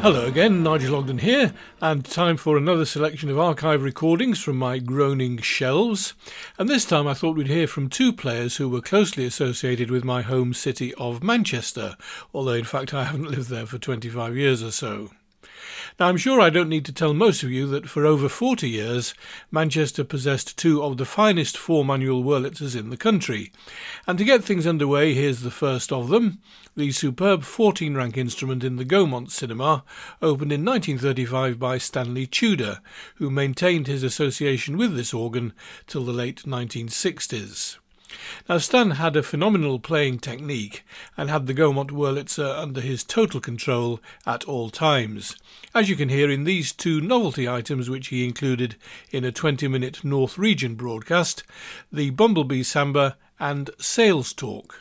Hello again, Nigel Ogden here, and time for another selection of archive recordings from my groaning shelves. And this time I thought we'd hear from two players who were closely associated with my home city of Manchester, although in fact I haven't lived there for 25 years or so. Now, I'm sure I don't need to tell most of you that for over 40 years, Manchester possessed two of the finest 4-manual Wurlitzers in the country. And to get things underway, here's the first of them. The superb 14-rank instrument in the Gaumont Cinema, opened in 1935 by Stanley Tudor, who maintained his association with this organ till the late 1960s. Now, Stan had a phenomenal playing technique and had the Gaumont Wurlitzer under his total control at all times, as you can hear in these two novelty items which he included in a 20-minute North Region broadcast, the Bumblebee Samba and Sales Talk.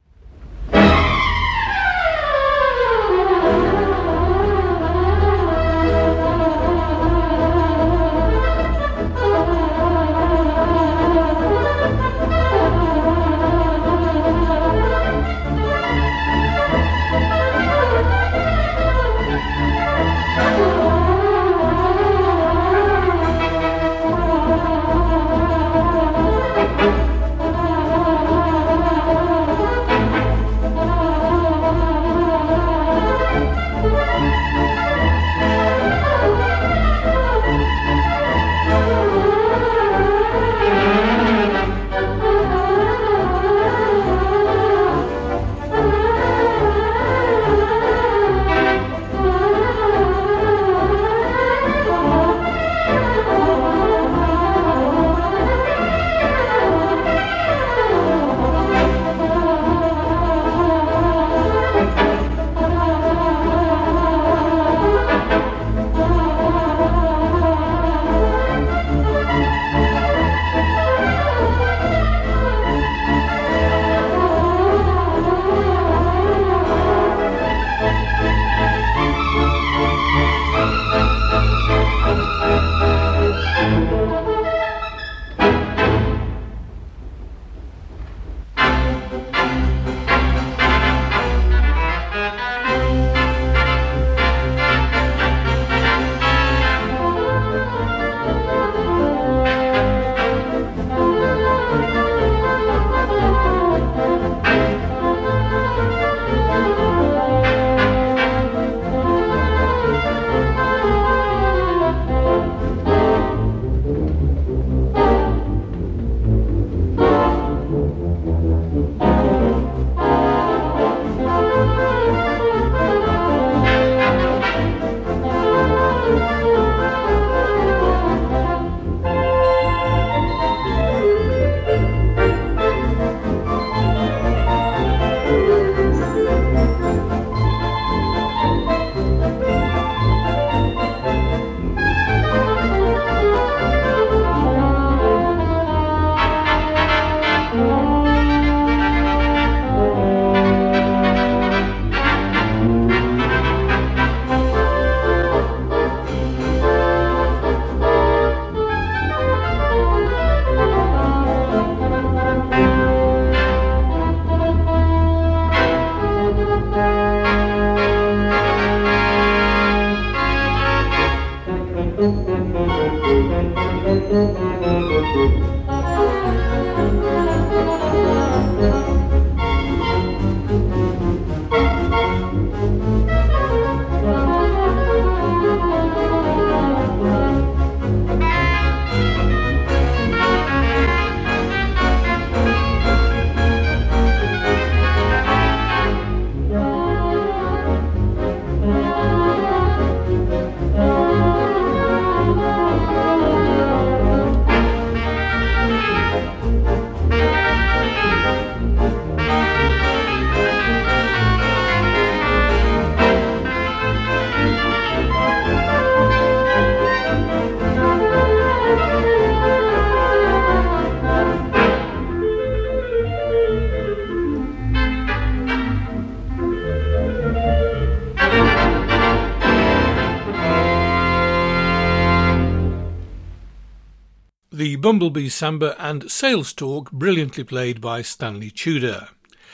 The Bumblebee Samba and Sales Talk, brilliantly played by Stanley Tudor.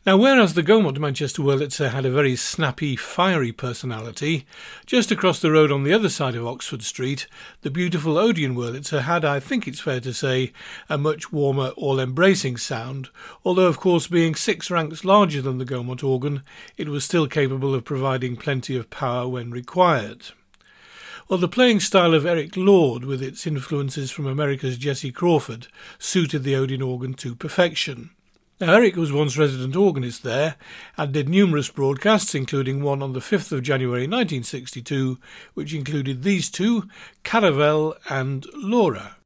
Now, whereas the Gaumont Manchester Wurlitzer had a very snappy, fiery personality, just across the road on the other side of Oxford Street, the beautiful Odeon Wurlitzer had, I think it's fair to say, a much warmer, all-embracing sound, although of course being 6 ranks larger than the Gaumont organ, it was still capable of providing plenty of power when required. Well, the playing style of Eric Lord, with its influences from America's Jesse Crawford, suited the Odeon organ to perfection. Now, Eric was once resident organist there and did numerous broadcasts, including one on the 5th of January 1962, which included these two, Caravel and Laura.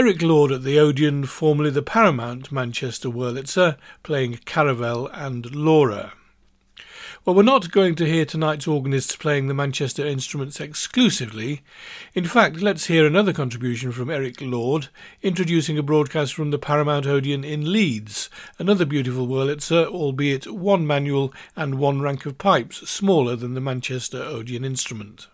Eric Lord at the Odeon, formerly the Paramount Manchester Wurlitzer, playing Caravel and Laura. Well, we're not going to hear tonight's organists playing the Manchester instruments exclusively. In fact, let's hear another contribution from Eric Lord, introducing a broadcast from the Paramount Odeon in Leeds, another beautiful Wurlitzer, albeit one manual and one rank of pipes smaller than the Manchester Odeon instrument.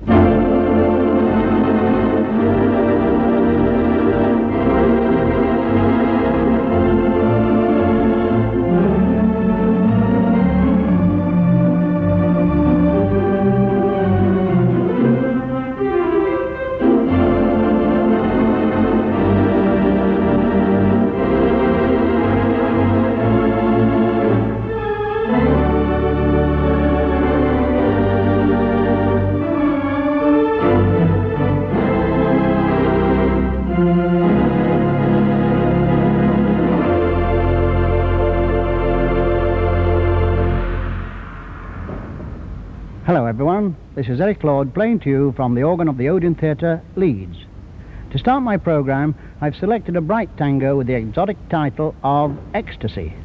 Hello everyone, this is Eric Lord playing to you from the organ of the Odeon Theatre, Leeds. To start my programme, I've selected a bright tango with the exotic title of Ecstasy.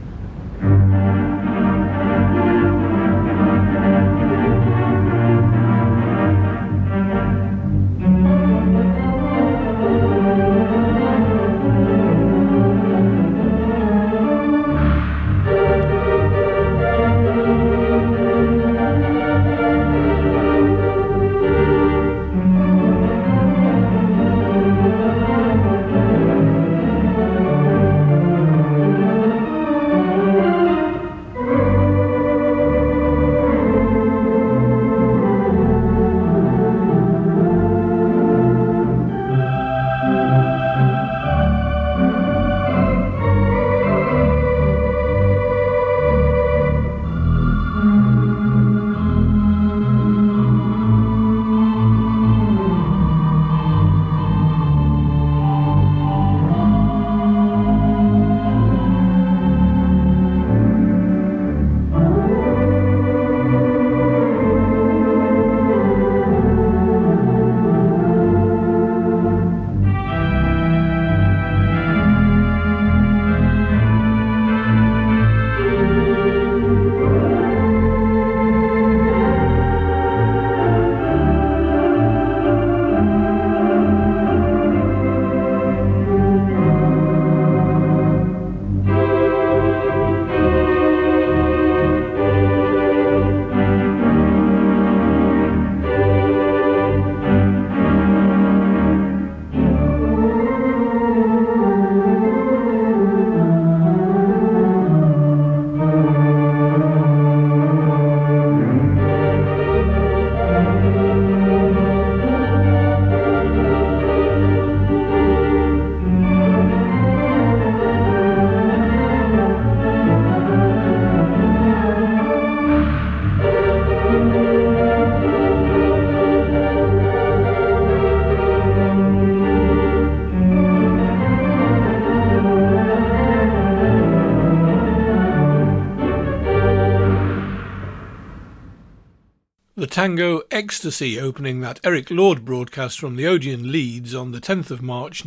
The tango Ecstasy opening that Eric Lord broadcast from the Odeon Leeds on the 10th of March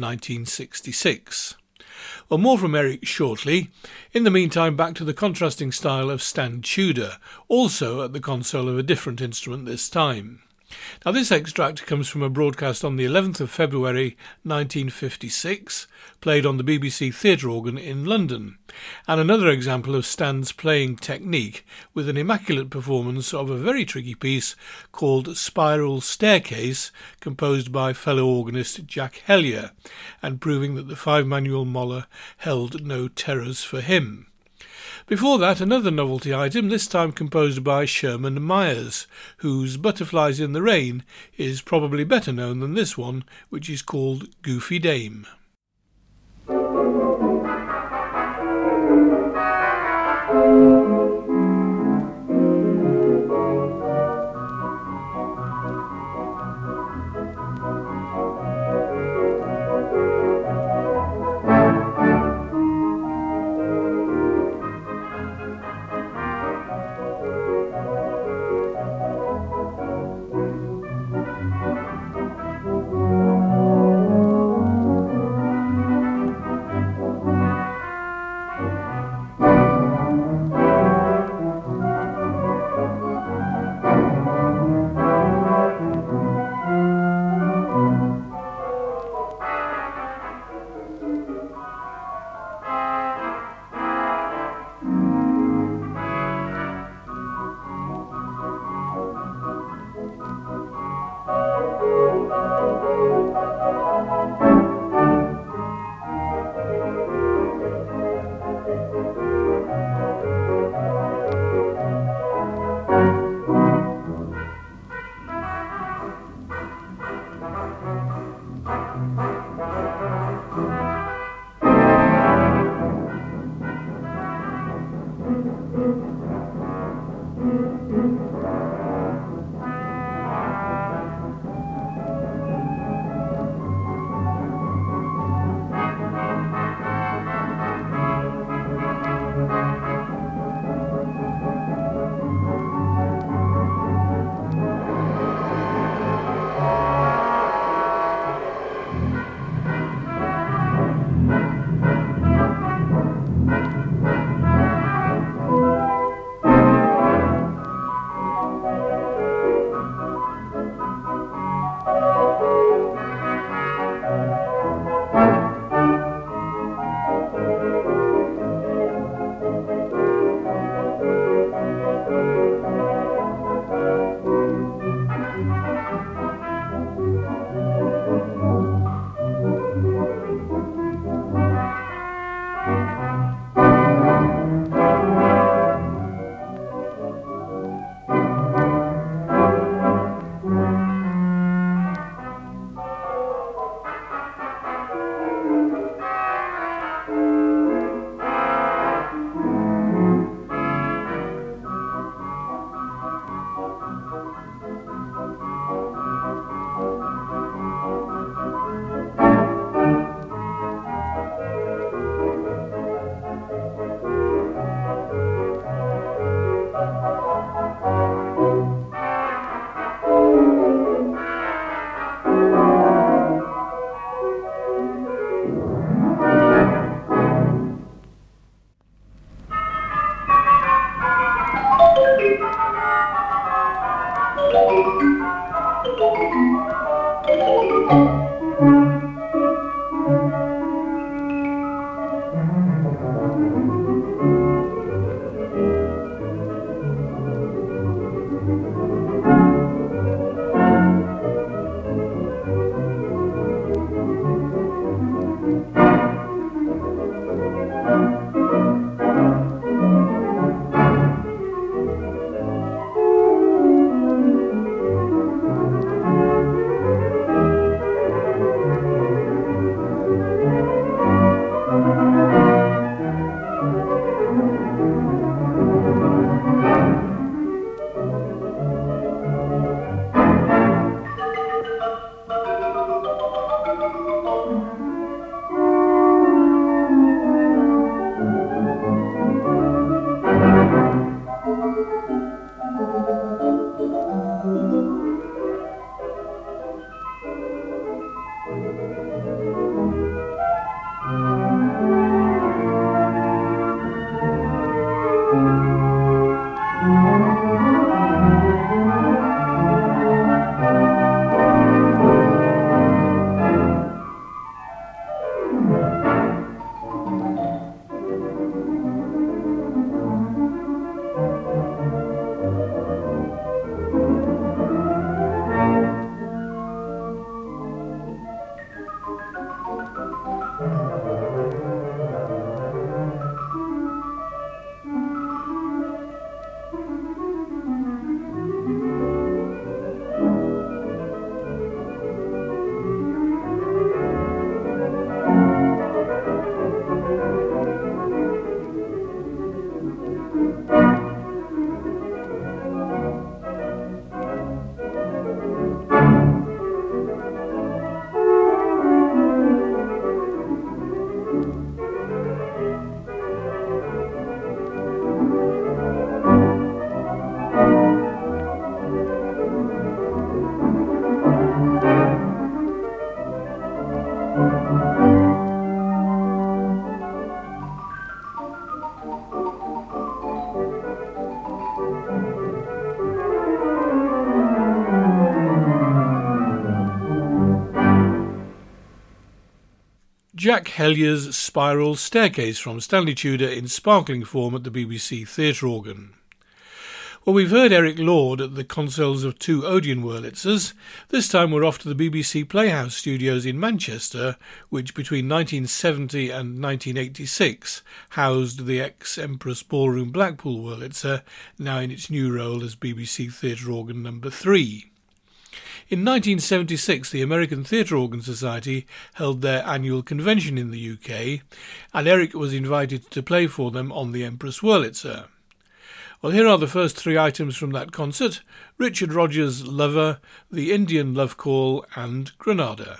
1966. Well, more from Eric shortly. In the meantime, back to the contrasting style of Stan Tudor, also at the console of a different instrument this time. Now, this extract comes from a broadcast on the 11th of February 1956, played on the BBC Theatre Organ in London, and another example of Stan's playing technique with an immaculate performance of a very tricky piece called Spiral Staircase, composed by fellow organist Jack Hellier, and proving that the five-manual Moller held no terrors for him. Before that, another novelty item, this time composed by Sherman Myers, whose Butterflies in the Rain is probably better known than this one, which is called Goofy Dame. Jack Hellier's Spiral Staircase from Stanley Tudor in sparkling form at the BBC Theatre Organ. Well, we've heard Eric Lord at the consoles of two Odeon Wurlitzers. This time we're off to the BBC Playhouse studios in Manchester, which between 1970 and 1986 housed the ex-Empress Ballroom Blackpool Wurlitzer, now in its new role as BBC Theatre Organ No. 3. In 1976, the American Theatre Organ Society held their annual convention in the UK, and Eric was invited to play for them on the Empress Wurlitzer. Well, here are the first three items from that concert: Richard Rodgers' Lover, The Indian Love Call and Granada.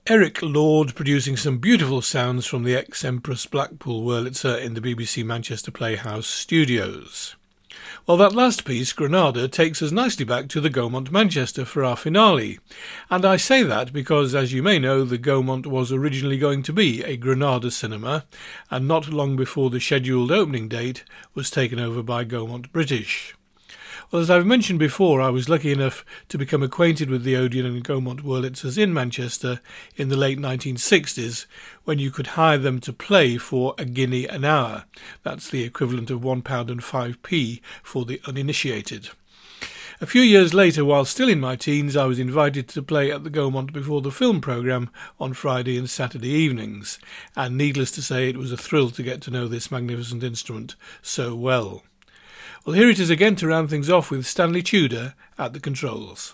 Eric Lord producing some beautiful sounds from the ex-Empress Blackpool Wurlitzer in the BBC Manchester Playhouse studios. Well, that last piece, Granada, takes us nicely back to the Gaumont Manchester for our finale. And I say that because, as you may know, the Gaumont was originally going to be a Granada cinema, and not long before the scheduled opening date was taken over by Gaumont British. Well, as I've mentioned before, I was lucky enough to become acquainted with the Odeon and Gaumont Wurlitzers in Manchester in the late 1960s, when you could hire them to play for £1 an hour. That's the equivalent of £1.05 for the uninitiated. A few years later, while still in my teens, I was invited to play at the Gaumont before the film programme on Friday and Saturday evenings, and needless to say, it was a thrill to get to know this magnificent instrument so well. Well, here it is again to round things off with Stanley Tudor at the controls.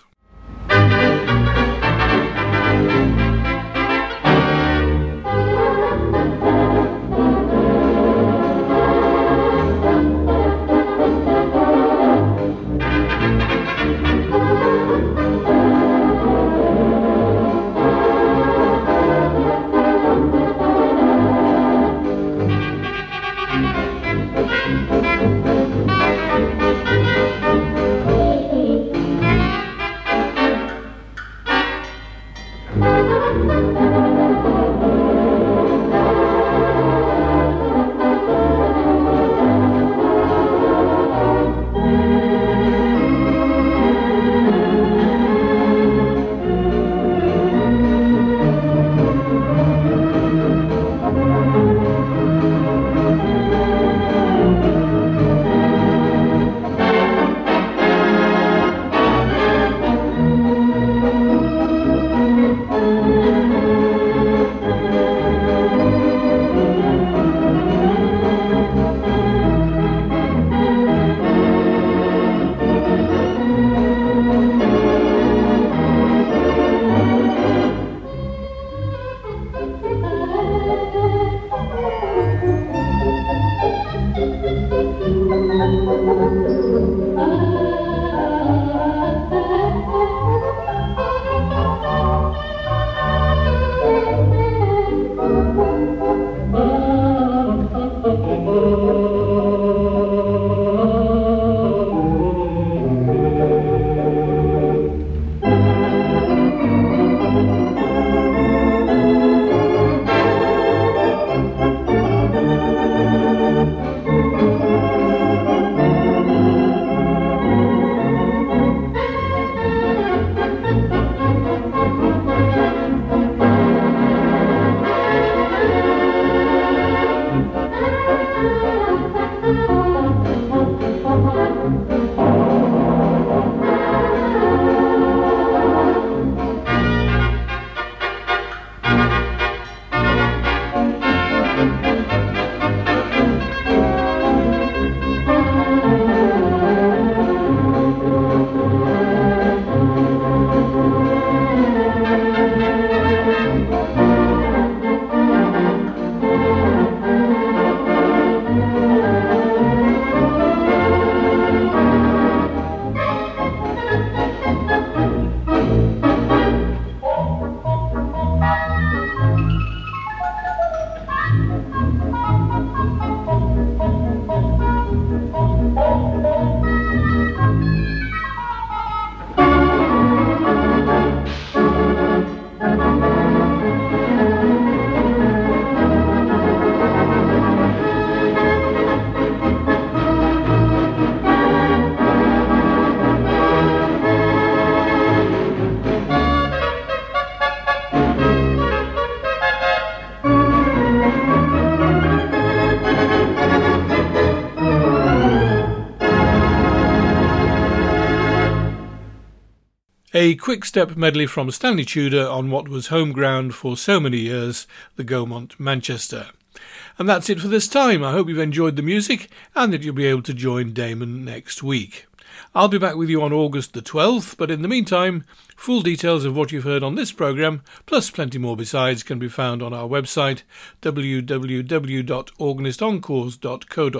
A quick-step medley from Stanley Tudor on what was home ground for so many years, the Gaumont Manchester. And that's it for this time. I hope you've enjoyed the music and that you'll be able to join Damon next week. I'll be back with you on August the 12th, but in the meantime, full details of what you've heard on this programme, plus plenty more besides, can be found on our website,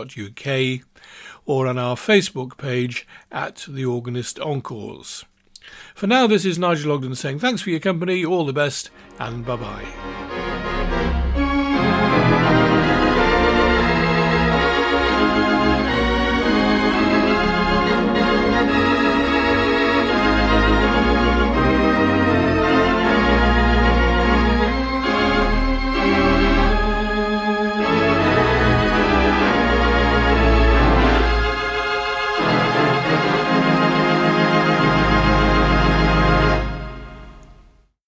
www.organistencores.co.uk, or on our Facebook page at The Organist Encores. For now, this is Nigel Ogden saying thanks for your company, all the best, and bye-bye.